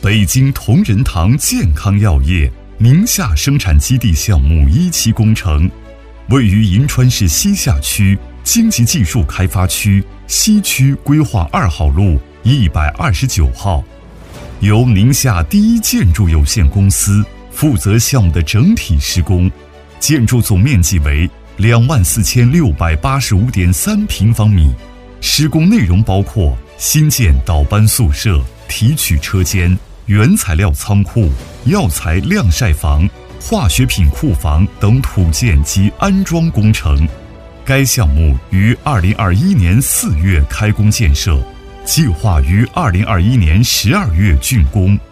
北京同仁堂健康药业宁夏生产基地项目1期工程，位于银川市西夏区经济技术开发区西区规划2号路129号，由宁夏第一建筑有限公司负责项目的整体施工，建筑总面积为24,685.3平方米，施工内容包括新建导班宿舍、提取车间、原材料仓库、药材晾晒房、化学品库房等土建及安装工程。该项目于2021年4月开工建设，计划于2021年12月竣工。